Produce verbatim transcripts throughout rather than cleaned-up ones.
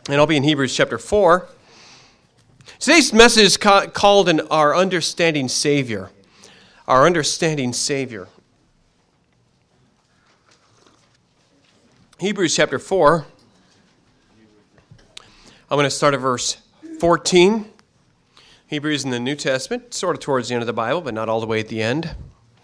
And I'll be in Hebrews chapter four. Today's message is ca- called an, Our Understanding Savior. Our Understanding Savior. Hebrews chapter four. I'm going to start at verse fourteen. Hebrews in the New Testament, sort of towards the end of the Bible, but not all the way at the end.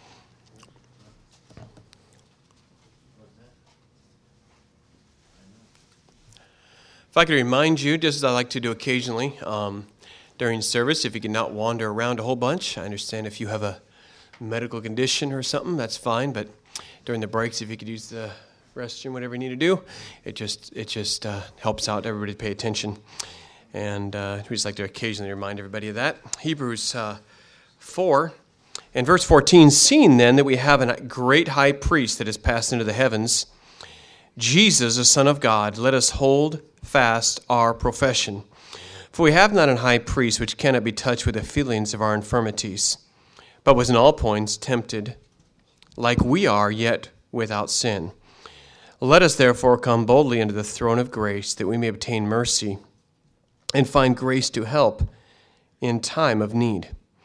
If I could remind you, just as I like to do occasionally um, during service, if you could not wander around a whole bunch. I understand if you have a medical condition or something, that's fine, but during the breaks, if you could use the restroom, whatever you need to do, it just it just uh, helps out everybody to pay attention. And uh, we just like to occasionally remind everybody of that. Hebrews uh, four and verse fourteen, seeing then that we have a great high priest that has passed into the heavens, Jesus, the Son of God, let us hold fast our profession. For we have not an high priest which cannot be touched with the feelings of our infirmities, but was in all points tempted, like we are, yet without sin. Let us therefore come boldly unto the throne of grace, that we may obtain mercy and find grace to help in time of need.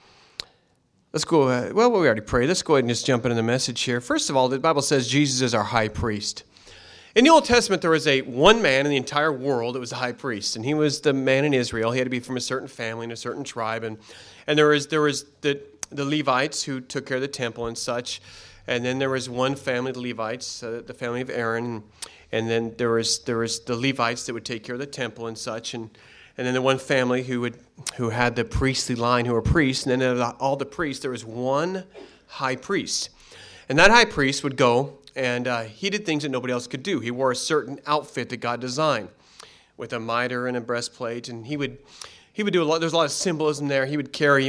Let's go, uh, well, we already prayed. Let's go ahead and just jump into the message here. First of all, the Bible says Jesus is our high priest. In the Old Testament, there was a one man in the entire world that was the high priest, and he was the man in Israel. He had to be from a certain family and a certain tribe, and and there was there was the the Levites who took care of the temple and such, and then there was one family, the Levites, uh, the family of Aaron, and, and then there was there was the Levites that would take care of the temple and such, and and then the one family who would who had the priestly line, who were priests, and then out of all the priests, there was one high priest, and that high priest would go. And uh, he did things that nobody else could do. He wore a certain outfit that God designed with a mitre and a breastplate. And he would he would do a lot. There's a lot of symbolism there. He would carry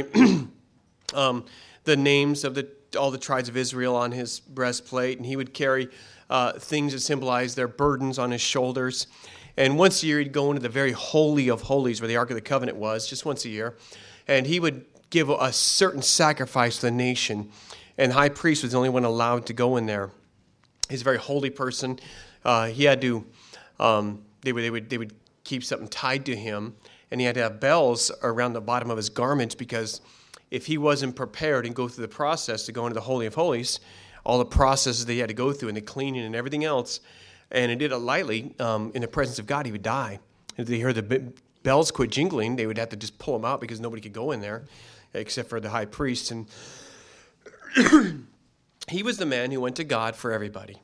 um, the names of the all the tribes of Israel on his breastplate. And he would carry uh, things that symbolized their burdens on his shoulders. And once a year, he'd go into the very holy of holies where the Ark of the Covenant was, just once a year. And he would give a certain sacrifice to the nation. And the high priest was the only one allowed to go in there. He's a very holy person. Uh, he had to, um, they would, they would, they would keep something tied to him, and he had to have bells around the bottom of his garments because if he wasn't prepared and go through the process to go into the Holy of Holies, all the processes that he had to go through and the cleaning and everything else, and he did it lightly um, in the presence of God, he would die. If they heard the bells quit jingling, they would have to just pull him out because nobody could go in there except for the high priest. And he was the man who went to God for everybody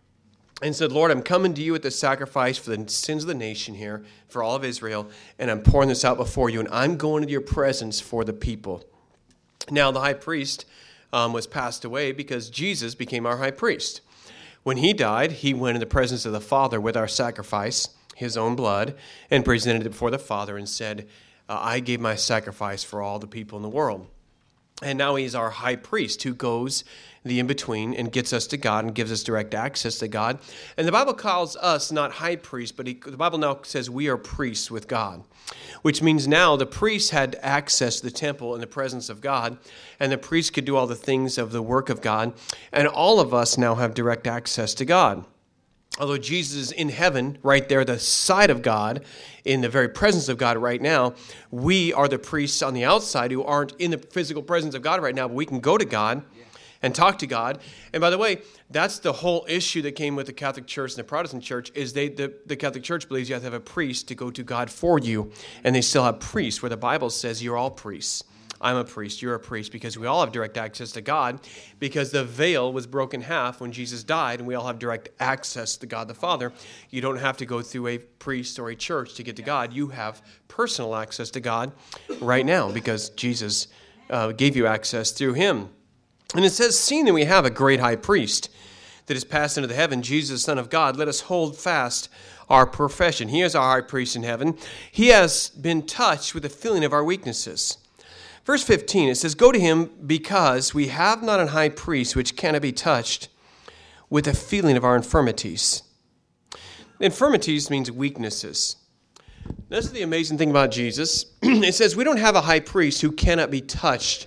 and said, Lord, I'm coming to you with the sacrifice for the sins of the nation here, for all of Israel, and I'm pouring this out before you, and I'm going into your presence for the people. Now, the high priest um, was passed away because Jesus became our high priest. When he died, he went in the presence of the Father with our sacrifice, his own blood, and presented it before the Father and said, uh, I gave my sacrifice for all the people in the world. And now he's our high priest who goes the in-between and gets us to God and gives us direct access to God. And the Bible calls us not high priests, but he, the Bible now says we are priests with God, which means now the priest had access to the temple in the presence of God, and the priest could do all the things of the work of God, and all of us now have direct access to God. Although Jesus is in heaven, right there, the side of God, in the very presence of God right now, we are the priests on the outside who aren't in the physical presence of God right now, but we can go to God and talk to God. And by the way, that's the whole issue that came with the Catholic Church and the Protestant Church, is they the, the Catholic Church believes you have to have a priest to go to God for you, and they still have priests, where the Bible says you're all priests. I'm a priest, you're a priest, because we all have direct access to God, because the veil was broken in half when Jesus died, and we all have direct access to God the Father. You don't have to go through a priest or a church to get to God. You have personal access to God right now, because Jesus uh, gave you access through him. And it says, seeing that we have a great high priest that is passed into the heaven, Jesus, Son of God, let us hold fast our profession. He is our high priest in heaven. He has been touched with the feeling of our weaknesses. Verse fifteen, it says, go to him because we have not an high priest which cannot be touched with the feeling of our infirmities. Infirmities means weaknesses. This is the amazing thing about Jesus. It says we don't have a high priest who cannot be touched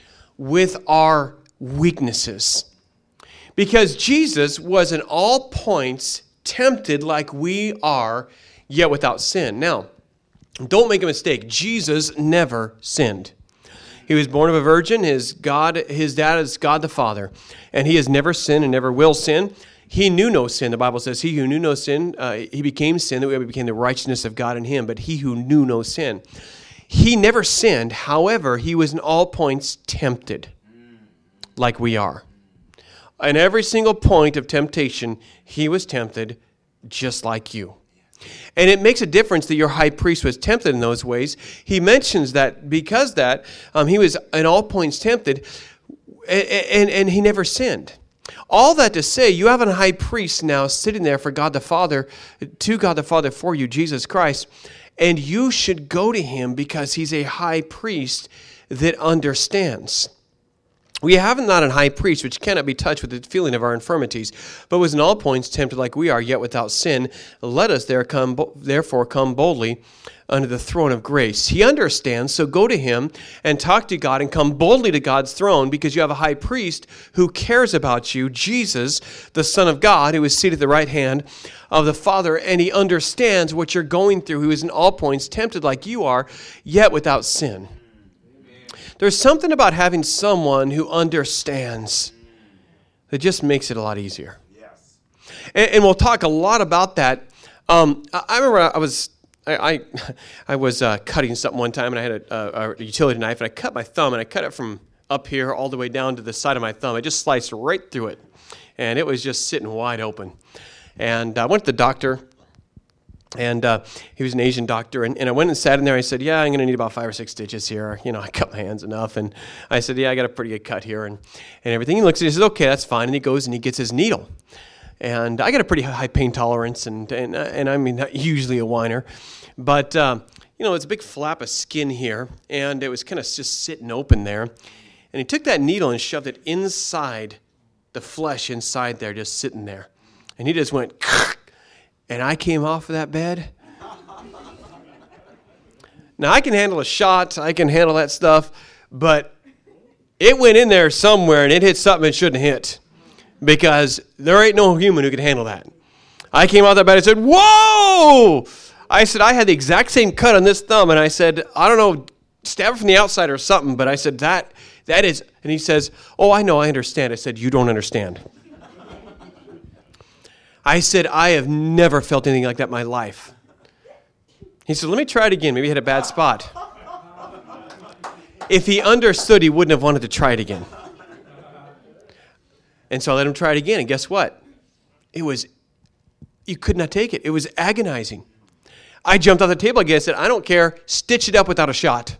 with our weaknesses. Because Jesus was in all points tempted like we are, yet without sin. Now, don't make a mistake. Jesus never sinned. He was born of a virgin. His God, his dad is God the Father, and he has never sinned and never will sin. He knew no sin. The Bible says, he who knew no sin, uh, he became sin, that we became the righteousness of God in him, but he who knew no sin. He never sinned. However, he was in all points tempted, like we are. In every single point of temptation, he was tempted just like you. And it makes a difference that your high priest was tempted in those ways. He mentions that because that, um, he was in all points tempted, and, and, and he never sinned. All that to say, you have a high priest now sitting there for God the Father, to God the Father for you, Jesus Christ, and you should go to him because he's a high priest that understands. We have not a high priest which cannot be touched with the feeling of our infirmities, but was in all points tempted like we are, yet without sin. Let us there come, therefore come boldly under the throne of grace. He understands, so go to him and talk to God and come boldly to God's throne because you have a high priest who cares about you, Jesus, the Son of God, who is seated at the right hand of the Father, and he understands what you're going through, who is in all points tempted like you are, yet without sin. There's something about having someone who understands that just makes it a lot easier. Yes. And, and we'll talk a lot about that. Um, I remember I was I I, I was uh, cutting something one time, and I had a, a, a utility knife, and I cut my thumb, and I cut it from up here all the way down to the side of my thumb. I just sliced right through it, and it was just sitting wide open. And I went to the doctor. And uh, he was an Asian doctor, and, and I went and sat in there. I said, yeah, I'm going to need about five or six stitches here. You know, I cut my hands enough. And I said, yeah, I got a pretty good cut here and, and everything. He looks at it, he says, okay, that's fine. And he goes and he gets his needle. And I got a pretty high pain tolerance, and and, and I mean, not usually a whiner. But, uh, you know, it's a big flap of skin here, and it was kind of just sitting open there. And he took that needle and shoved it inside the flesh inside there, just sitting there. And he just went, and I came off of that bed. Now, I can handle a shot. I can handle that stuff. But it went in there somewhere, and it hit something it shouldn't have hit. Because there ain't no human who can handle that. I came off that bed and said, whoa! I said, I had the exact same cut on this thumb. And I said, I don't know, stab it from the outside or something. But I said, that, that is... And he says, oh, I know, I understand. I said, you don't understand. I said, I have never felt anything like that in my life. He said, let me try it again. Maybe he had a bad spot. If he understood, he wouldn't have wanted to try it again. And so I let him try it again. And guess what? It was, you could not take it. It was agonizing. I jumped off the table again and said, I don't care. Stitch it up without a shot.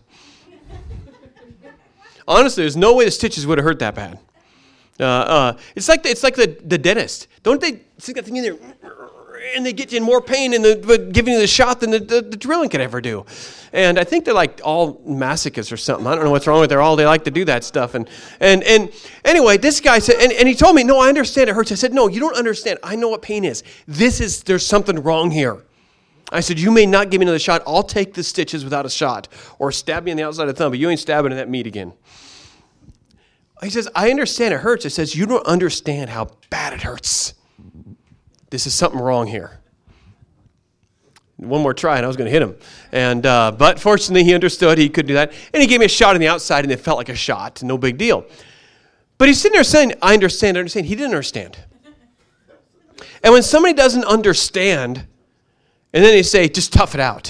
Honestly, there's no way the stitches would have hurt that bad. Uh, uh, it's like the, it's like the, the dentist. Don't they stick that thing in there, and they get you in more pain in the but giving you the shot than the, the, the drilling could ever do. And I think they're like all masochists or something. I don't know what's wrong with them. All they like to do that stuff. And and and anyway, this guy said, and, and he told me, no, I understand it hurts. I said, no, you don't understand. I know what pain is. This is there's something wrong here. I said, you may not give me another shot. I'll take the stitches without a shot, or stab me on the outside of the thumb, but you ain't stabbing in that meat again. He says, I understand it hurts. It says, you don't understand how bad it hurts. This is something wrong here. One more try, and I was going to hit him. And uh, but fortunately, he understood he could do that. And he gave me a shot on the outside, and it felt like a shot. No big deal. But he's sitting there saying, I understand, I understand. He didn't understand. And when somebody doesn't understand, and then they say, just tough it out.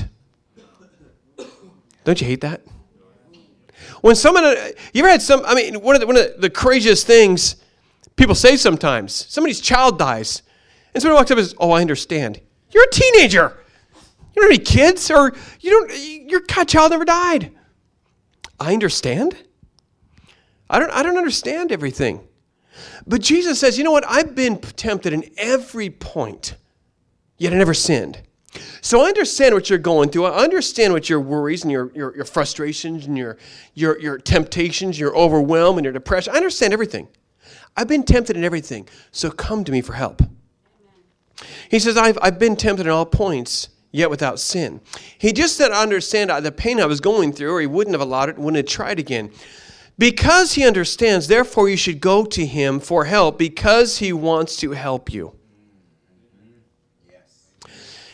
Don't you hate that? When someone, you ever had some, I mean, one of the, one of the craziest things people say sometimes, somebody's child dies, and somebody walks up and says, oh, I understand. You're a teenager. You don't have any kids, or you don't, your child never died. I understand. I don't, I don't understand everything. But Jesus says, you know what? I've been tempted in every point, yet I never sinned. So I understand what you're going through. I understand what your worries and your, your, your frustrations and your, your, your temptations, your overwhelm and your depression. I understand everything. I've been tempted in everything, so come to me for help. He says, I've, I've been tempted in all points, yet without sin. He just didn't understand the pain I was going through, or he wouldn't have allowed it, wouldn't have tried again. Because he understands, therefore you should go to him for help, because he wants to help you.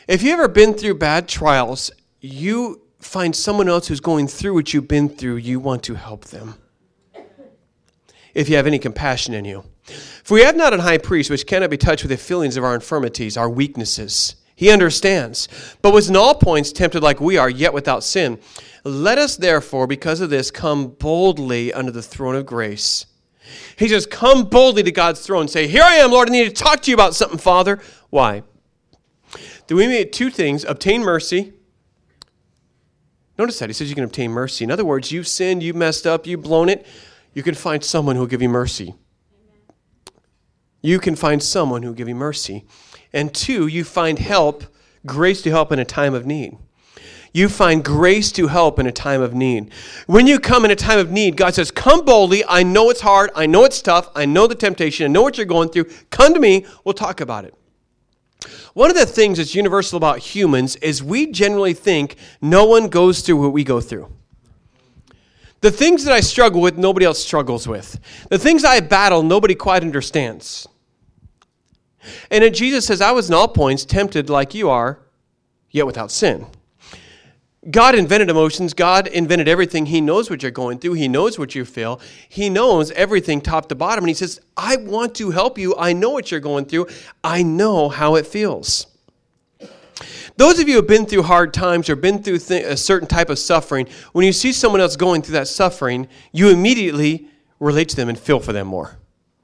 If you've ever been through bad trials, you find someone else who's going through what you've been through, you want to help them. If you have any compassion in you. For we have not an high priest which cannot be touched with the feelings of our infirmities, our weaknesses. He understands, but was in all points tempted like we are, yet without sin. Let us therefore, because of this, come boldly under the throne of grace. He says, come boldly to God's throne and say, here I am, Lord, I need to talk to you about something, Father. Why? Do we make two things, obtain mercy. Notice that, he says you can obtain mercy. In other words, you've sinned, you've messed up, you've blown it. You can find someone who will give you mercy. You can find someone who will give you mercy. And two, you find help, grace to help in a time of need. You find grace to help in a time of need. When you come in a time of need, God says, come boldly. I know it's hard. I know it's tough. I know the temptation. I know what you're going through. Come to me. We'll talk about it. One of the things that's universal about humans is we generally think no one goes through what we go through. The things that I struggle with, nobody else struggles with. The things I battle, nobody quite understands. And then Jesus says, I was in all points tempted like you are, yet without sin. God invented emotions. God invented everything. He knows what you're going through. He knows what you feel. He knows everything top to bottom. And he says, I want to help you. I know what you're going through. I know how it feels. Those of you who have been through hard times or been through th- a certain type of suffering, when you see someone else going through that suffering, you immediately relate to them and feel for them more.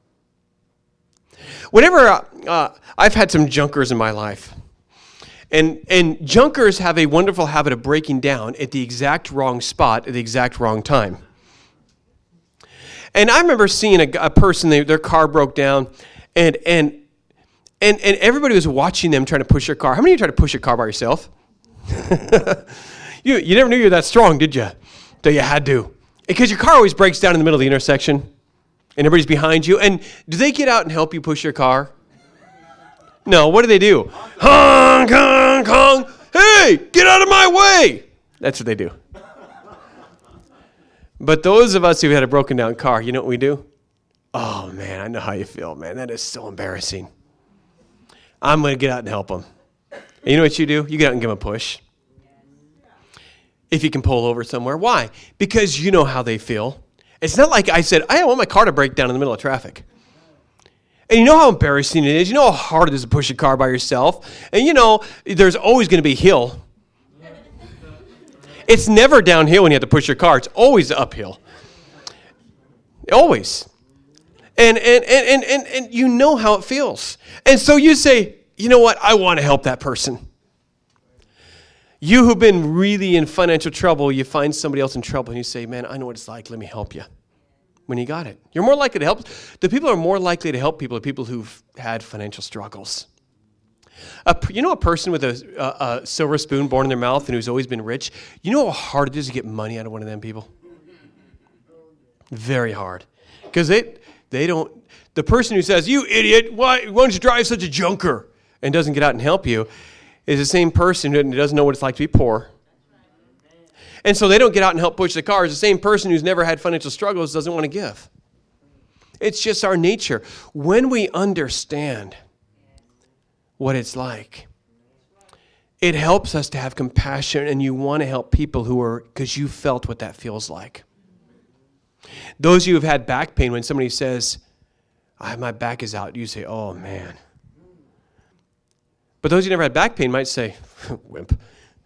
Whenever uh, uh, I've had some junkers in my life, and and junkers have a wonderful habit of breaking down at the exact wrong spot at the exact wrong time. And I remember seeing a, a person, they, their car broke down, and and and and everybody was watching them trying to push their car. How many of you try to push a car by yourself? you you never knew you were that strong, did you? That you had to. Because your car always breaks down in the middle of the intersection, and everybody's behind you. And do they get out and help you push your car? No, what do they do? Honk, honk, honk. Hey, get out of my way. That's what they do. But those of us who had a broken down car, you know what we do? Oh, man, I know how you feel, man. That is so embarrassing. I'm going to get out and help them. And you know what you do? You get out and give them a push. If you can pull over somewhere. Why? Because you know how they feel. It's not like I said, I don't want my car to break down in the middle of traffic. And you know how embarrassing it is. You know how hard it is to push a car by yourself. And you know, there's always going to be a hill. It's never downhill when you have to push your car. It's always uphill. Always. And and, and, and, and you know how it feels. And so you say, you know what? I want to help that person. You who've been really in financial trouble, you find somebody else in trouble and you say, man, I know what it's like. Let me help you. When you got it. You're more likely to help. The people who are more likely to help people are people who've had financial struggles. A, you know a person with a, a, a silver spoon born in their mouth and who's always been rich? You know how hard it is to get money out of one of them people? Very hard. Because they, they don't, the person who says, you idiot, why, why don't you drive such a junker? And doesn't get out and help you is the same person who doesn't know what it's like to be poor. And so they don't get out and help push the cars. The same person who's never had financial struggles doesn't want to give. It's just our nature. When we understand what it's like, it helps us to have compassion, and you want to help people who are, because you felt what that feels like. Those of you who have had back pain, when somebody says, I, my back is out, you say, oh, man. But those who never had back pain might say, wimp.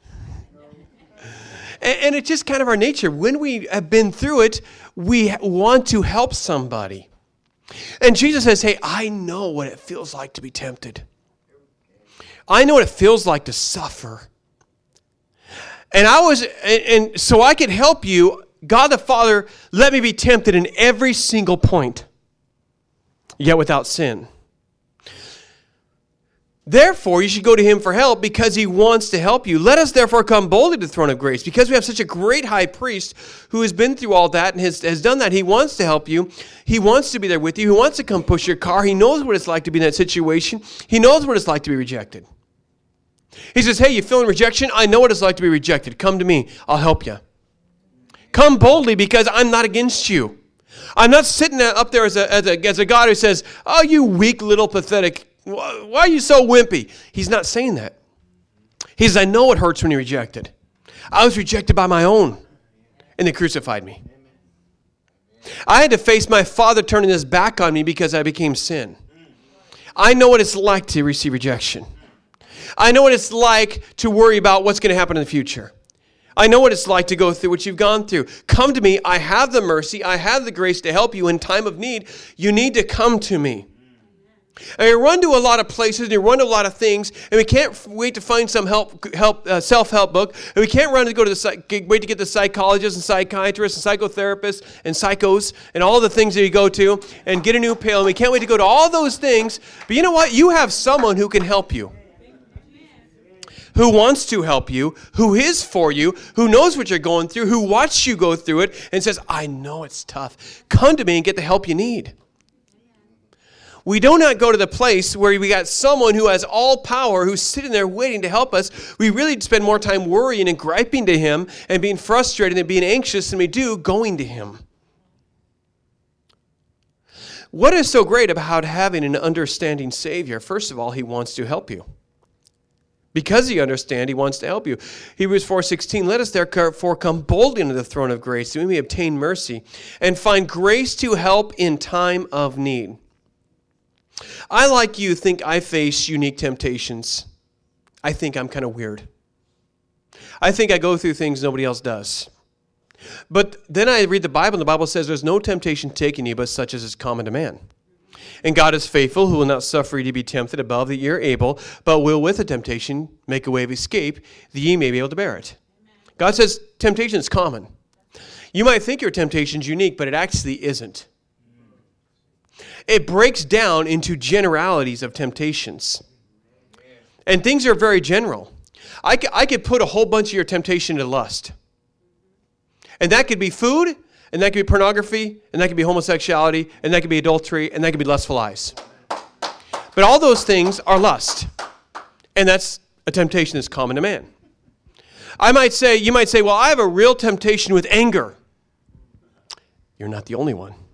And it's just kind of our nature. When we have been through it, we want to help somebody. And Jesus says, hey, I know what it feels like to be tempted. I know what it feels like to suffer. And I was, and so I could help you. God the Father, let me be tempted in every single point, yet without sin. Therefore, you should go to him for help because he wants to help you. Let us therefore come boldly to the throne of grace. Because we have such a great high priest who has been through all that and has, has done that. He wants to help you. He wants to be there with you. He wants to come push your car. He knows what it's like to be in that situation. He knows what it's like to be rejected. He says, hey, you feeling rejection? I know what it's like to be rejected. Come to me. I'll help you. Come boldly because I'm not against you. I'm not sitting up there as a, as a, as a God who says, oh, you weak little pathetic. Why are you so wimpy? He's not saying that. He says, I know it hurts when you're rejected. I was rejected by my own, and they crucified me. I had to face my Father turning his back on me because I became sin. I know what it's like to receive rejection. I know what it's like to worry about what's going to happen in the future. I know what it's like to go through what you've gone through. Come to me. I have the mercy. I have the grace to help you in time of need. You need to come to me. And we run to a lot of places, and we run to a lot of things, and we can't wait to find some help, help, uh, self-help book, and we can't run to go to the psych- wait to get the psychologists and psychiatrists and psychotherapists and psychos and all the things that you go to and get a new pill, and we can't wait to go to all those things. But you know what? You have someone who can help you, who wants to help you, who is for you, who knows what you're going through, who watched you go through it, and says, I know it's tough. Come to me and get the help you need. We do not go to the place where we got someone who has all power, who's sitting there waiting to help us. We really spend more time worrying and griping to him and being frustrated and being anxious than we do going to him. What is so great about having an understanding Savior? First of all, he wants to help you. Because he understands, he wants to help you. Hebrews four sixteen, let us therefore come boldly unto the throne of grace, that we may obtain mercy and find grace to help in time of need. I, like you, think I face unique temptations. I think I'm kind of weird. I think I go through things nobody else does. But then I read the Bible, and the Bible says there's no temptation taken you but such as is common to man. And God is faithful, who will not suffer you to be tempted above that ye are able, but will with the temptation make a way of escape, that ye may be able to bear it. God says temptation is common. You might think your temptation is unique, but it actually isn't. It breaks down into generalities of temptations. And things are very general. I could, I could put a whole bunch of your temptation into lust. And that could be food, and that could be pornography, and that could be homosexuality, and that could be adultery, and that could be lustful eyes. But all those things are lust. And that's a temptation that's common to man. I might say, you might say, well, I have a real temptation with anger. You're not the only one.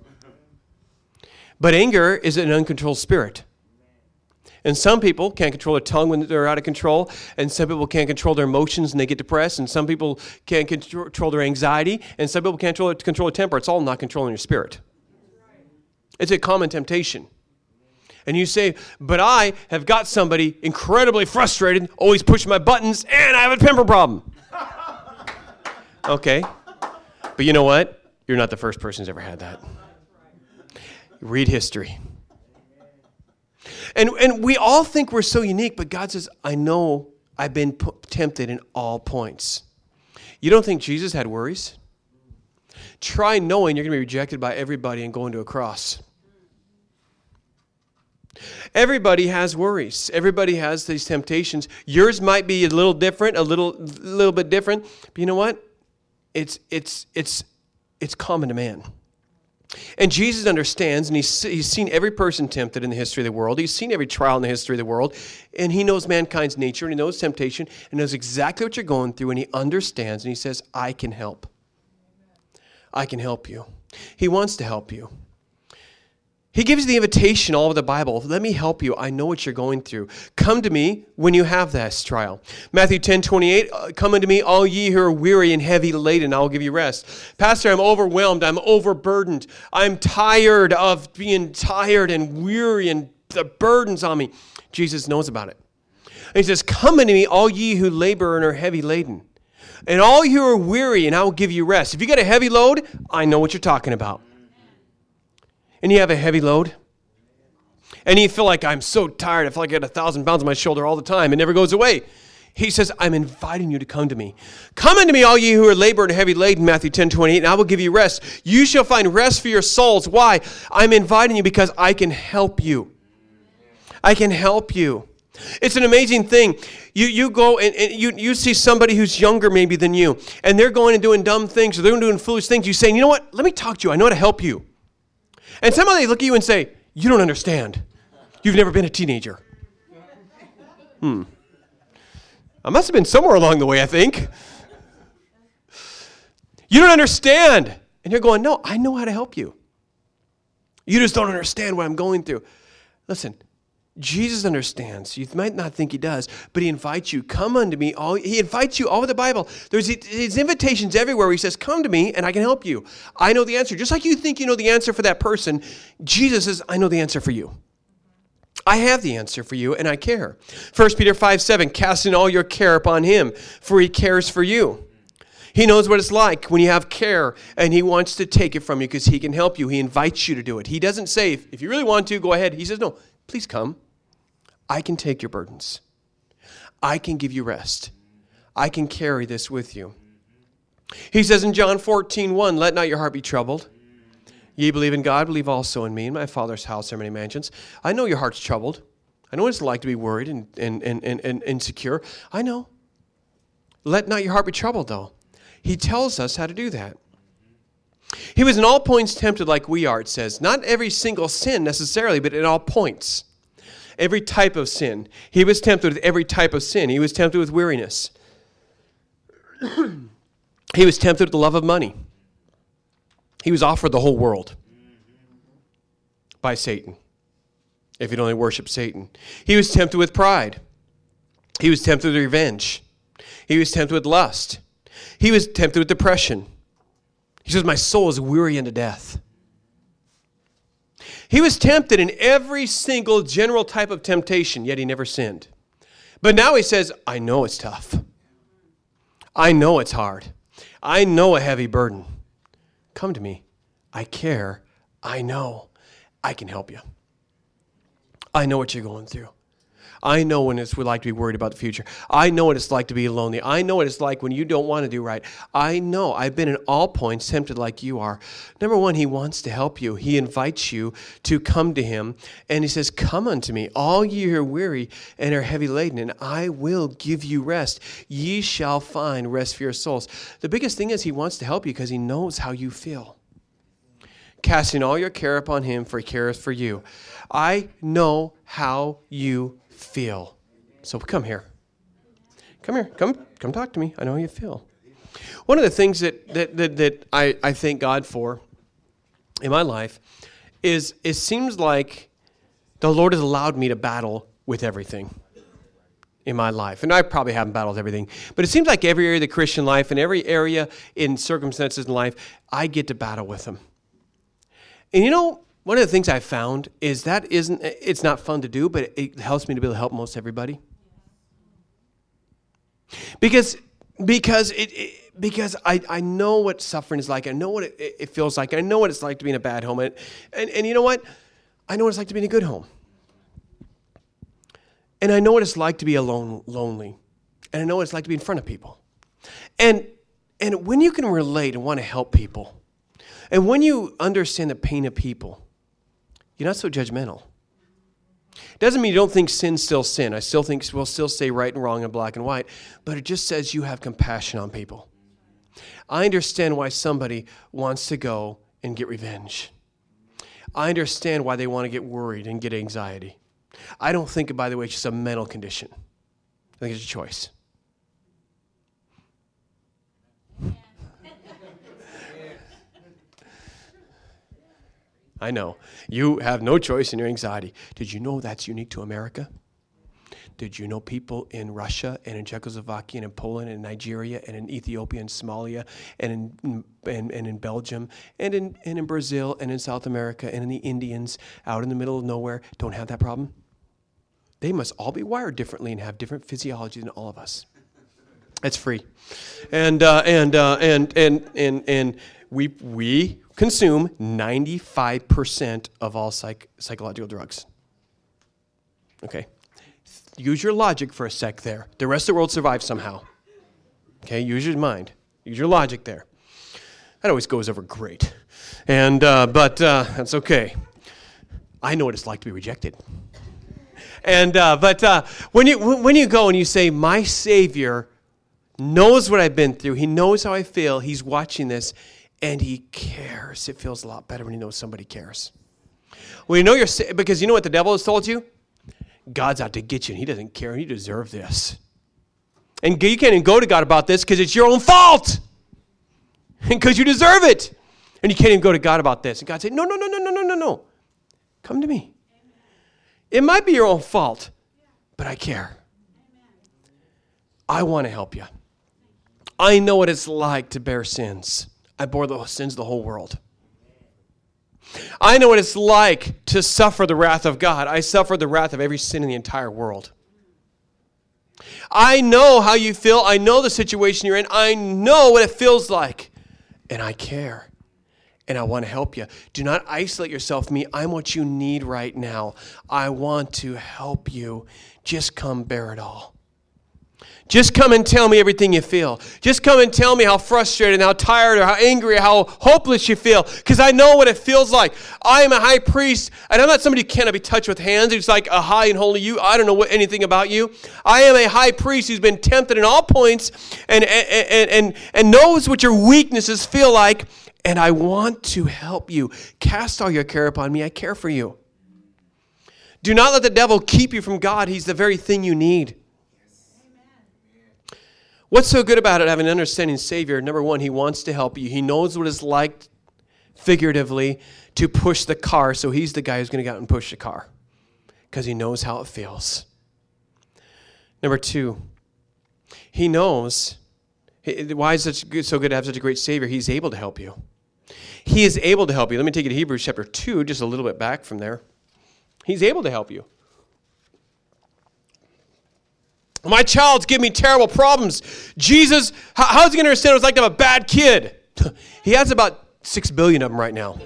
But anger is an uncontrolled spirit. And some people can't control their tongue when they're out of control, and some people can't control their emotions and they get depressed, and some people can't control their anxiety, and some people can't control, control their temper. It's all not controlling your spirit. It's a common temptation. And you say, but I have got somebody incredibly frustrated, always pushing my buttons, and I have a temper problem. Okay. But you know what? You're not the first person who's ever had that. Read history. And and we all think we're so unique, but God says, I know I've been p- tempted in all points. You don't think Jesus had worries? Try knowing you're going to be rejected by everybody and going to a cross. Everybody has worries. Everybody has these temptations. Yours might be a little different, a little little bit different, but you know what? It's it's it's it's common to man. And Jesus understands, and he's, he's seen every person tempted in the history of the world. He's seen every trial in the history of the world. And he knows mankind's nature, and he knows temptation, and knows exactly what you're going through, and he understands, and he says, I can help. I can help you. He wants to help you. He gives the invitation all over the Bible. Let me help you. I know what you're going through. Come to me when you have this trial. Matthew ten twenty-eight, come unto me, all ye who are weary and heavy laden, I will give you rest. Pastor, I'm overwhelmed. I'm overburdened. I'm tired of being tired and weary and the burdens on me. Jesus knows about it. And he says, come unto me, all ye who labor and are heavy laden. And all you who are weary, and I will give you rest. If you got a heavy load, I know what you're talking about. And you have a heavy load, and you feel like I'm so tired, I feel like I got a thousand pounds on my shoulder all the time, it never goes away. He says, I'm inviting you to come to me. Come unto me, all ye who are labored and heavy laden, Matthew ten twenty-eight, and I will give you rest. You shall find rest for your souls. Why? I'm inviting you because I can help you. I can help you. It's an amazing thing. You you go and, and you, you see somebody who's younger maybe than you, and they're going and doing dumb things, or they're doing foolish things. You say, you know what? Let me talk to you. I know how to help you. And somebody look at you and say, you don't understand. You've never been a teenager. Hmm. I must have been somewhere along the way, I think. You don't understand. And you're going, no, I know how to help you. You just don't understand what I'm going through. Listen, Jesus understands. You might not think he does, but he invites you. Come unto me. All he invites you all over the Bible. There's his invitations everywhere where he says, come to me and I can help you. I know the answer. Just like you think you know the answer for that person, Jesus says, I know the answer for you. I have the answer for you and I care. First Peter five seven, casting all your care upon him, for he cares for you. He knows what it's like when you have care, and he wants to take it from you because he can help you. He invites you to do it. He doesn't say, if you really want to, go ahead. He says, no, please come. I can take your burdens. I can give you rest. I can carry this with you. He says in John fourteen one, let not your heart be troubled. Ye believe in God, believe also in me. In my Father's house are many mansions. I know your heart's troubled. I know what it's like to be worried and, and, and, and, and insecure. I know. Let not your heart be troubled, though. He tells us how to do that. He was in all points tempted like we are, it says. Not every single sin necessarily, but in all points. Every type of sin. He was tempted with every type of sin. He was tempted with weariness. He was tempted with the love of money. He was offered the whole world by Satan, if he'd only worship Satan. He was tempted with pride. He was tempted with revenge. He was tempted with lust. He was tempted with depression. He says, my soul is weary unto death. He was tempted in every single general type of temptation, yet he never sinned. But now he says, I know it's tough. I know it's hard. I know a heavy burden. Come to me. I care. I know. I can help you. I know what you're going through. I know what it's like to be worried about the future. I know what it's like to be lonely. I know what it's like when you don't want to do right. I know. I've been in all points tempted like you are. Number one, he wants to help you. He invites you to come to him. And he says, come unto me, all ye who are weary and are heavy laden, and I will give you rest. Ye shall find rest for your souls. The biggest thing is he wants to help you because he knows how you feel. Casting all your care upon him, for he careth for you. I know how you feel. So come here. Come here. Come come talk to me. I know how you feel. One of the things that that that, that I, I thank God for in my life is it seems like the Lord has allowed me to battle with everything in my life. And I probably haven't battled everything. But it seems like every area of the Christian life and every area in circumstances in life, I get to battle with them. And you know, one of the things I found is that isn't, it's not fun to do, but it helps me to be able to help most everybody. Because because it, it because I, I know what suffering is like. I know what it, it feels like. I know what it's like to be in a bad home. And, and, and you know what? I know what it's like to be in a good home. And I know what it's like to be alone, lonely. And I know what it's like to be in front of people. And and when you can relate and want to help people, and when you understand the pain of people, you're not so judgmental. Doesn't mean you don't think sin's still sin. I still think we'll still say right and wrong and black and white, but it just says you have compassion on people. I understand why somebody wants to go and get revenge. I understand why they want to get worried and get anxiety. I don't think, by the way, it's just a mental condition. I think it's a choice. I know. You have no choice in your anxiety. Did you know that's unique to America? Did you know people in Russia and in Czechoslovakia and in Poland and in Nigeria and in Ethiopia and Somalia and in and, and in Belgium and in, and in Brazil and in South America and in the Indians out in the middle of nowhere don't have that problem? They must all be wired differently and have different physiology than all of us. That's free. And uh, and uh, and and and and we we consume ninety-five percent of all psych, psychological drugs. Okay. Use your logic for a sec there. The rest of the world survives somehow. Okay, use your mind. Use your logic there. That always goes over great. And uh, but uh, that's okay. I know what it's like to be rejected. And uh, but uh, when you when you go and you say, my Savior knows what I've been through. He knows how I feel. He's watching this, and he cares. It feels a lot better when you know somebody cares. Well, you know you're because you know what the devil has told you? God's out to get you, and he doesn't care. You deserve this. And you can't even go to God about this because it's your own fault. And because you deserve it. And you can't even go to God about this. And God said, no, no, no, no, no, no, no, no. Come to me. It might be your own fault, but I care. I want to help you. I know what it's like to bear sins. I bore the sins of the whole world. I know what it's like to suffer the wrath of God. I suffer the wrath of every sin in the entire world. I know how you feel. I know the situation you're in. I know what it feels like. And I care. And I want to help you. Do not isolate yourself from me. I'm what you need right now. I want to help you. Just come bear it all. Just come and tell me everything you feel. Just come and tell me how frustrated and how tired or how angry or how hopeless you feel. Because I know what it feels like. I am a high priest, and I'm not somebody who cannot be touched with hands. Who's like a high and holy you. I don't know what, anything about you. I am a high priest who's been tempted in all points and, and, and, and, and knows what your weaknesses feel like. And I want to help you. Cast all your care upon me. I care for you. Do not let the devil keep you from God. He's the very thing you need. What's so good about it, having an understanding Savior? Number one, he wants to help you. He knows what it's like, figuratively, to push the car, so he's the guy who's going to go out and push the car because he knows how it feels. Number two, he knows, why is it so good to have such a great Savior? He's able to help you. He is able to help you. Let me take you to Hebrews chapter two, just a little bit back from there. He's able to help you. My child's giving me terrible problems. Jesus, how, how's he going to understand what it's like to have a bad kid? He has about six billion of them right now.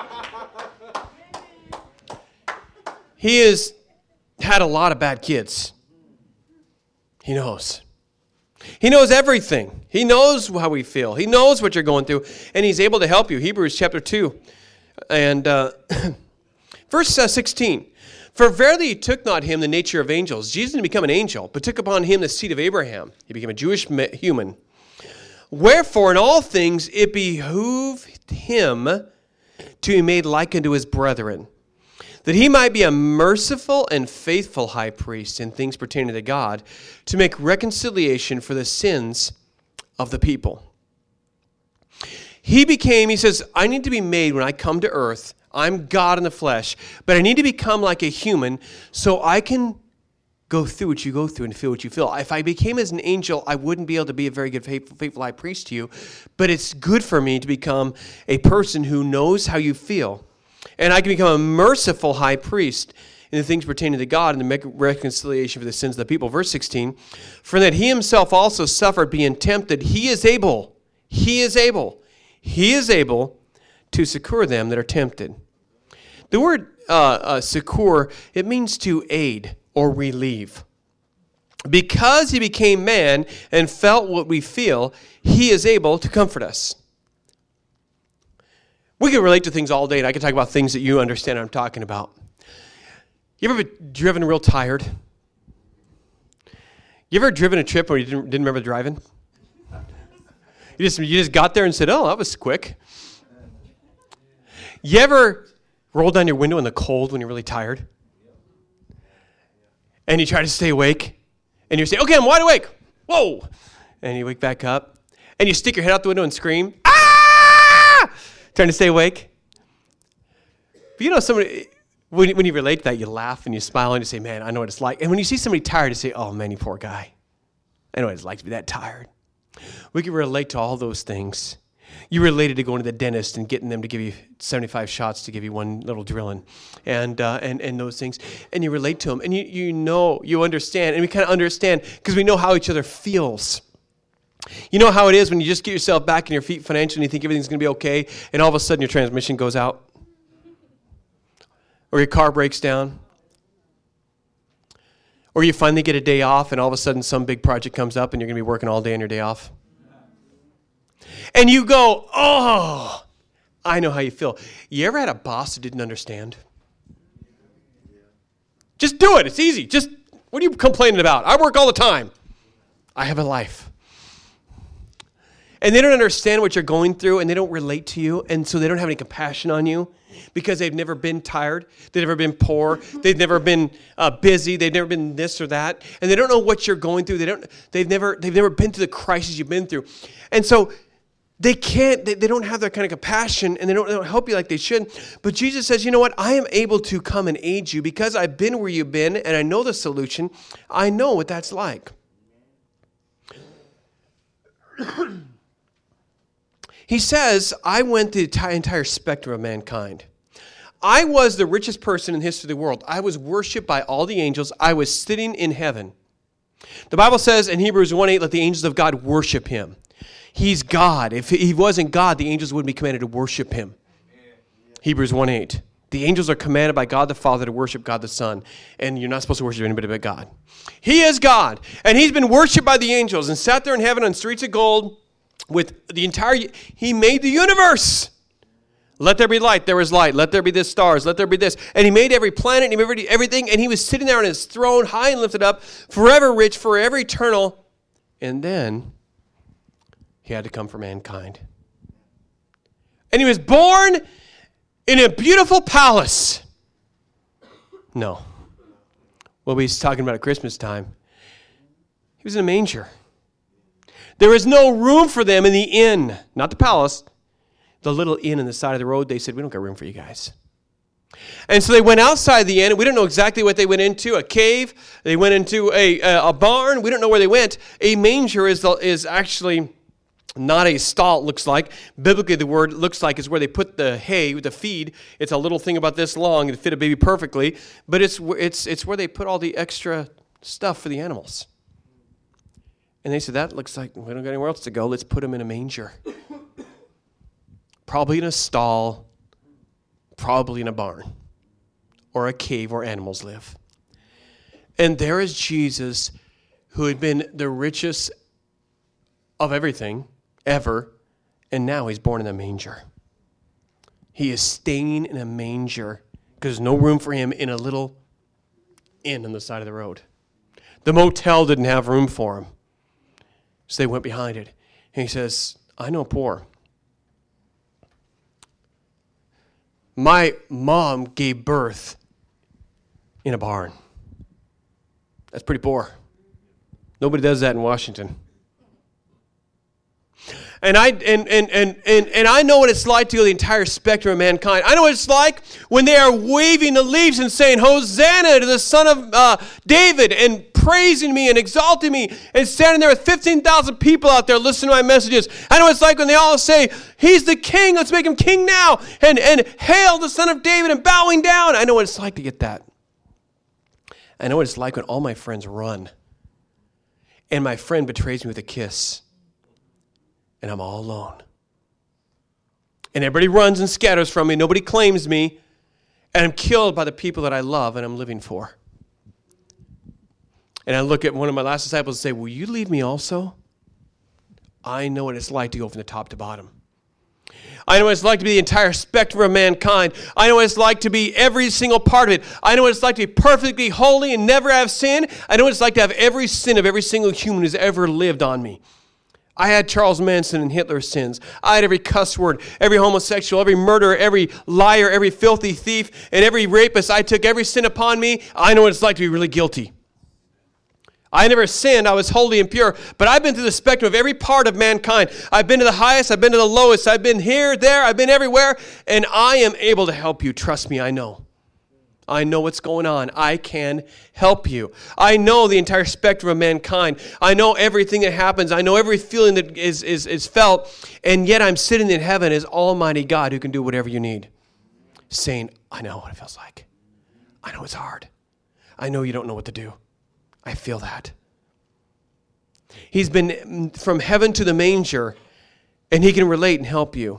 He has had a lot of bad kids. He knows. He knows everything. He knows how we feel. He knows what you're going through, and he's able to help you. Hebrews chapter two and uh, verse uh, sixteen. For verily he took not him the nature of angels. Jesus didn't become an angel, but took upon him the seed of Abraham. He became a Jewish human. Wherefore in all things it behooved him to be made like unto his brethren, that he might be a merciful and faithful high priest in things pertaining to God, to make reconciliation for the sins of the people. He became, he says, I need to be made when I come to earth. I'm God in the flesh, but I need to become like a human so I can go through what you go through and feel what you feel. If I became as an angel, I wouldn't be able to be a very good faithful, faithful high priest to you, but it's good for me to become a person who knows how you feel. And I can become a merciful high priest in the things pertaining to God and to make reconciliation for the sins of the people. Verse sixteen, for that he himself also suffered being tempted, he is able, he is able, he is able to succor them that are tempted. The word uh, uh, succor, it means to aid or relieve. Because he became man and felt what we feel, he is able to comfort us. We can relate to things all day, and I can talk about things that you understand what I'm talking about. You ever been driven real tired? You ever driven a trip where you didn't, didn't remember driving? You just, you just got there and said, oh, that was quick. You ever roll down your window in the cold when you're really tired? And you try to stay awake? And you say, okay, I'm wide awake. Whoa. And you wake back up. And you stick your head out the window and scream, ah! Trying to stay awake. But you know, somebody, when, when you relate to that, you laugh and you smile and you say, man, I know what it's like. And when you see somebody tired, you say, oh, man, you poor guy. I know what it's like to be that tired. We can relate to all those things. You related to going to the dentist and getting them to give you seventy-five shots to give you one little drilling, and uh, and and those things, and you relate to them, and you you know, you understand, and we kind of understand because we know how each other feels. You know how it is when you just get yourself back on your feet financially and you think everything's going to be okay, and all of a sudden your transmission goes out, or your car breaks down, or you finally get a day off, and all of a sudden some big project comes up, and you're going to be working all day on your day off. And you go, oh, I know how you feel. You ever had a boss who didn't understand? Just do it. It's easy. Just, what are you complaining about? I work all the time. I have a life. And they don't understand what you're going through, and they don't relate to you, and so they don't have any compassion on you because they've never been tired. They've never been poor. They've never been uh, busy. They've never been this or that, and they don't know what you're going through. They don't. They've never. They've never been through the crisis you've been through, and so they can't, they, they don't have that kind of compassion, and they don't, they don't help you like they should. But Jesus says, you know what? I am able to come and aid you because I've been where you've been, and I know the solution. I know what that's like. He says, I went the entire spectrum of mankind. I was the richest person in the history of the world. I was worshipped by all the angels. I was sitting in heaven. The Bible says in Hebrews one eight, let the angels of God worship him. He's God. If he wasn't God, the angels wouldn't be commanded to worship him. Hebrews one eight. The angels are commanded by God the Father to worship God the Son. And you're not supposed to worship anybody but God. He is God. And he's been worshipped by the angels and sat there in heaven on streets of gold with the entire... He made the universe. Let there be light, there was light. Let there be this stars, let there be this. And he made every planet, and he made everything, and he was sitting there on his throne, high and lifted up, forever rich, forever eternal. And then he had to come for mankind. And he was born in a beautiful palace. No. What we was talking about at Christmas time. He was in a manger. There was no room for them in the inn, not the palace. The little inn on the side of the road, they said, we don't got room for you guys. And so they went outside the inn. We don't know exactly what they went into, a cave. They went into a, a, a barn. We don't know where they went. A manger is, the, is actually not a stall, it looks like. Biblically, the word looks like is where they put the hay, the feed. It's a little thing about this long to fit a baby perfectly. But it's, it's, it's where they put all the extra stuff for the animals. And they said, that looks like we don't got anywhere else to go. Let's put them in a manger. Probably in a stall, probably in a barn, or a cave where animals live. And there is Jesus, who had been the richest of everything ever, and now he's born in a manger. He is staying in a manger because there's no room for him in a little inn on the side of the road. The motel didn't have room for him, so they went behind it. And he says, I know poor. My mom gave birth in a barn. That's pretty poor. Nobody does that in Washington. And I and, and, and, and, and I know what it's like to go the entire spectrum of mankind. I know what it's like when they are waving the leaves and saying, Hosanna to the Son of uh, David, and praising me and exalting me, and standing there with fifteen thousand people out there listening to my messages. I know what it's like when they all say, he's the king, let's make him king now, and, and hail the Son of David, and bowing down. I know what it's like to get that. I know what it's like when all my friends run, and my friend betrays me with a kiss, and I'm all alone. And everybody runs and scatters from me. Nobody claims me. And I'm killed by the people that I love and I'm living for. And I look at one of my last disciples and say, will you leave me also? I know what it's like to go from the top to bottom. I know what it's like to be the entire spectrum of mankind. I know what it's like to be every single part of it. I know what it's like to be perfectly holy and never have sin. I know what it's like to have every sin of every single human who's ever lived on me. I had Charles Manson and Hitler's sins. I had every cuss word, every homosexual, every murderer, every liar, every filthy thief, and every rapist. I took every sin upon me. I know what it's like to be really guilty. I never sinned. I was holy and pure. But I've been through the spectrum of every part of mankind. I've been to the highest. I've been to the lowest. I've been here, there. I've been everywhere. And I am able to help you. Trust me, I know. I know what's going on. I can help you. I know the entire spectrum of mankind. I know everything that happens. I know every feeling that is, is, is felt. And yet I'm sitting in heaven as Almighty God who can do whatever you need. Saying, I know what it feels like. I know it's hard. I know you don't know what to do. I feel that. He's been from heaven to the manger, and he can relate and help you.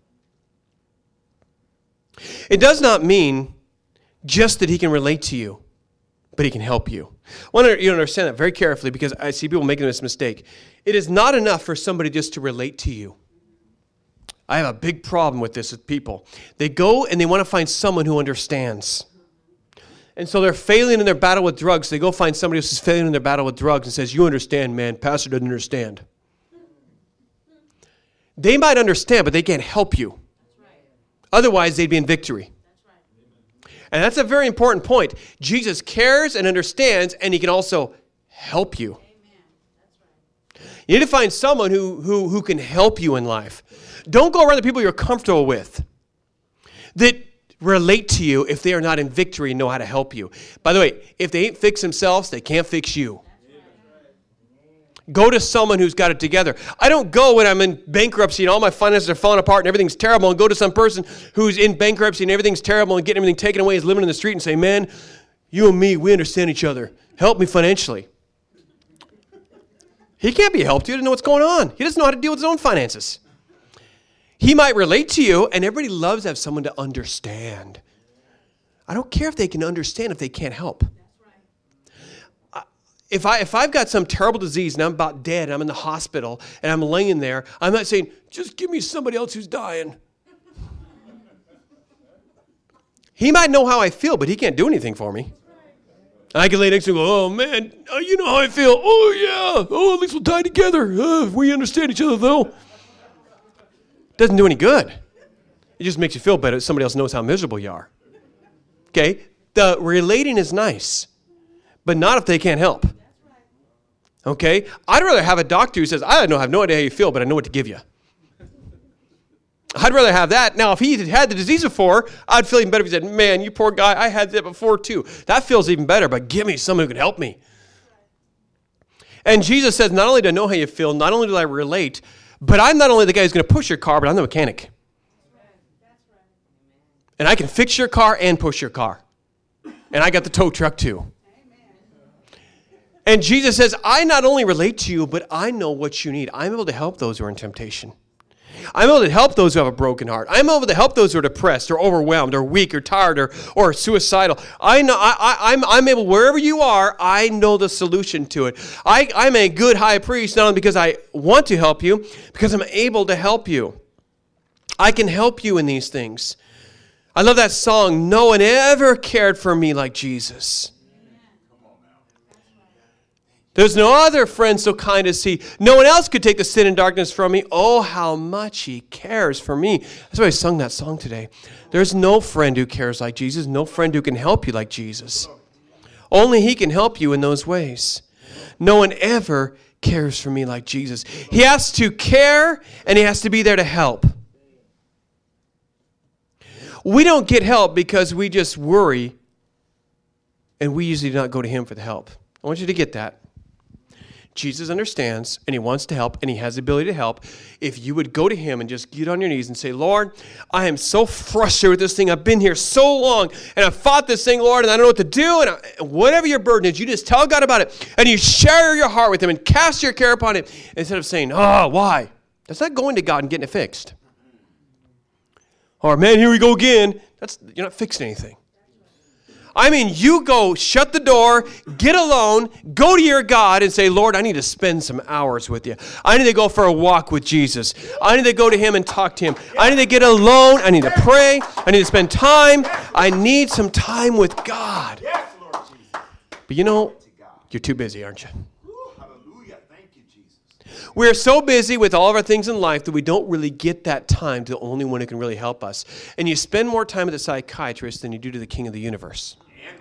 It does not mean just that he can relate to you, but he can help you. I want you to understand that very carefully, because I see people making this mistake. It is not enough for somebody just to relate to you. I have a big problem with this with people. They go and they want to find someone who understands. And so they're failing in their battle with drugs. They go find somebody else who's failing in their battle with drugs and says, you understand, man. Pastor doesn't understand. They might understand, but they can't help you. Otherwise, they'd be in victory. And that's a very important point. Jesus cares and understands, and he can also help you. You need to find someone who, who, who can help you in life. Don't go around the people you're comfortable with that relate to you if they are not in victory and know how to help you. By the way, if they ain't fix themselves, they can't fix you. Go to someone who's got it together. I don't go when I'm in bankruptcy and all my finances are falling apart and everything's terrible and go to some person who's in bankruptcy and everything's terrible and getting everything taken away, is living in the street, and say, man, you and me, we understand each other. Help me financially. He can't be helped. He doesn't know what's going on. He doesn't know how to deal with his own finances. He might relate to you, and everybody loves to have someone to understand. I don't care if they can understand if they can't help. If, I, if I've got some terrible disease and I'm about dead and I'm in the hospital and I'm laying there, I'm not saying, just give me somebody else who's dying. He might know how I feel, but he can't do anything for me. I can lay next to him and go, oh, man, oh, you know how I feel. Oh, yeah. Oh, at least we'll die together. Uh, we understand each other, though. Doesn't do any good. It just makes you feel better that somebody else knows how miserable you are. Okay? The relating is nice, but not if they can't help. Okay? I'd rather have a doctor who says, I know, I have no idea how you feel, but I know what to give you. I'd rather have that. Now, if he had had the disease before, I'd feel even better if he said, man, you poor guy, I had that before too. That feels even better, but give me someone who can help me. And Jesus says, not only do I know how you feel, not only do I relate, but I'm not only the guy who's going to push your car, but I'm the mechanic. And I can fix your car and push your car. And I got the tow truck too. And Jesus says, I not only relate to you, but I know what you need. I'm able to help those who are in temptation. I'm able to help those who have a broken heart. I'm able to help those who are depressed or overwhelmed or weak or tired or, or suicidal. I know, I, I, I'm, I'm able, wherever you are, I know the solution to it. I, I'm a good high priest, not only because I want to help you, because I'm able to help you. I can help you in these things. I love that song, no one ever cared for me like Jesus. There's no other friend so kind as he. No one else could take the sin and darkness from me. Oh, how much he cares for me. That's why I sung that song today. There's no friend who cares like Jesus. No friend who can help you like Jesus. Only he can help you in those ways. No one ever cares for me like Jesus. He has to care and he has to be there to help. We don't get help because we just worry and we usually do not go to him for the help. I want you to get that. Jesus understands, and he wants to help, and he has the ability to help. If you would go to him and just get on your knees and say, Lord, I am so frustrated with this thing. I've been here so long, and I've fought this thing, Lord, and I don't know what to do. And I, whatever your burden is, you just tell God about it, and you share your heart with him and cast your care upon him instead of saying, oh, why? That's not going to God and getting it fixed. Or, man, here we go again. That's you're not fixing anything. I mean, you go shut the door, get alone, go to your God and say, Lord, I need to spend some hours with you. I need to go for a walk with Jesus. I need to go to him and talk to him. I need to get alone. I need to pray. I need to spend time. I need some time with God. But you know, you're too busy, aren't you? We're so busy with all of our things in life that we don't really get that time to the only one who can really help us. And you spend more time with the psychiatrist than you do to the king of the universe.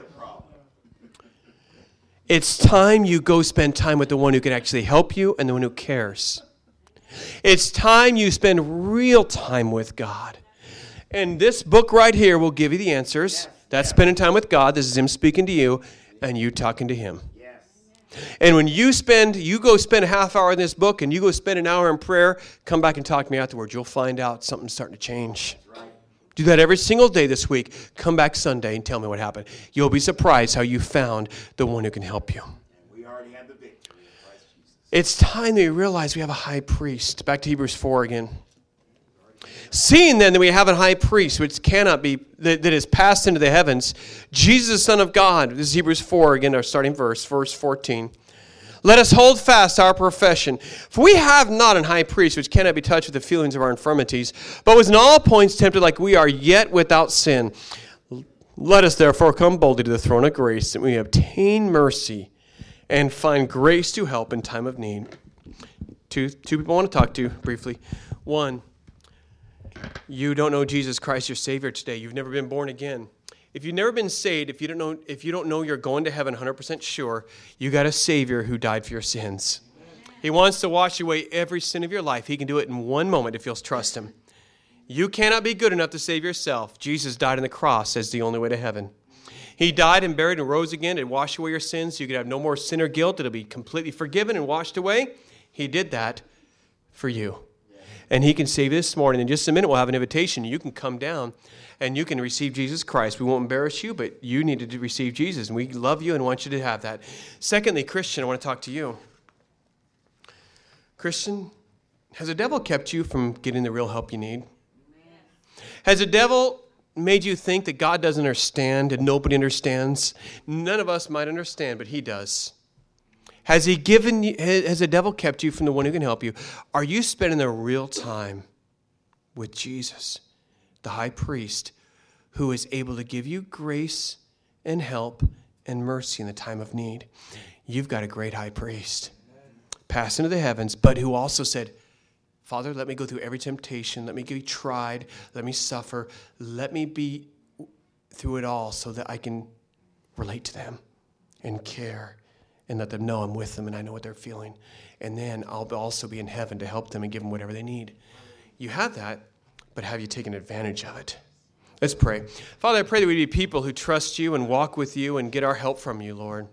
It's time you go spend time with the one who can actually help you and the one who cares. It's time you spend real time with God. And this book right here will give you the answers. That's spending time with God. This is him speaking to you and you talking to him. And when you spend, you go spend a half hour in this book and you go spend an hour in prayer, come back and talk to me afterwards. You'll find out something's starting to change. Do that every single day this week. Come back Sunday and tell me what happened. You'll be surprised how you found the one who can help you. We already had the victory. It's time that we realize we have a high priest. Back to Hebrews four again. Seeing then that we have a high priest which cannot be, that, that is passed into the heavens, Jesus, the Son of God. This is Hebrews four again, our starting verse, verse fourteen. Let us hold fast our profession. For we have not an high priest which cannot be touched with the feelings of our infirmities, but was in all points tempted like we are, yet without sin. Let us therefore come boldly to the throne of grace, that we may obtain mercy and find grace to help in time of need. Two, two people I want to talk to briefly. One, you don't know Jesus Christ, your Savior today. You've never been born again. If you've never been saved, if you don't know, if you don't know you're going to heaven one hundred percent sure, you got a Savior who died for your sins. He wants to wash away every sin of your life. He can do it in one moment if you'll trust him. You cannot be good enough to save yourself. Jesus died on the cross as the only way to heaven. He died and buried and rose again and washed away your sins. You could have no more sin or guilt. It'll be completely forgiven and washed away. He did that for you. And he can save you this morning. In just a minute, we'll have an invitation. You can come down and you can receive Jesus Christ. We won't embarrass you, but you need to receive Jesus. And we love you and want you to have that. Secondly, Christian, I want to talk to you. Christian, has the devil kept you from getting the real help you need? Has the devil made you think that God doesn't understand and nobody understands? None of us might understand, but he does. Has he given you, has the devil kept you from the one who can help you? Are you spending the real time with Jesus, the high priest, who is able to give you grace and help and mercy in the time of need? You've got a great high priest, passed into the heavens, but who also said, Father, let me go through every temptation. Let me be tried. Let me suffer. Let me be through it all so that I can relate to them and care and let them know I'm with them and I know what they're feeling. And then I'll also be in heaven to help them and give them whatever they need. You have that, but have you taken advantage of it? Let's pray. Father, I pray that we be people who trust you and walk with you and get our help from you, Lord.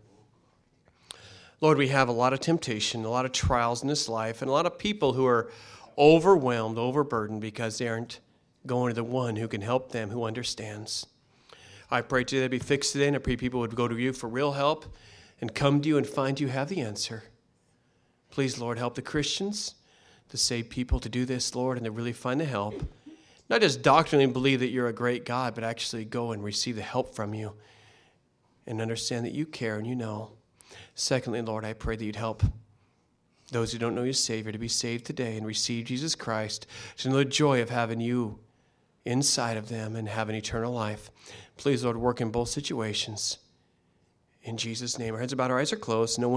Lord, we have a lot of temptation, a lot of trials in this life, and a lot of people who are overwhelmed, overburdened because they aren't going to the one who can help them, who understands. I pray today they'd be fixed today, and I pray people would go to you for real help and come to you and find you have the answer. Please, Lord, help the Christians to save people to do this, Lord, and to really find the help. Not just doctrinally believe that you're a great God, but actually go and receive the help from you and understand that you care and you know. Secondly, Lord, I pray that you'd help those who don't know your Savior to be saved today and receive Jesus Christ, to know the joy of having you inside of them and having eternal life. Please, Lord, work in both situations. In Jesus' name, our heads are bowed, our eyes are closed. No one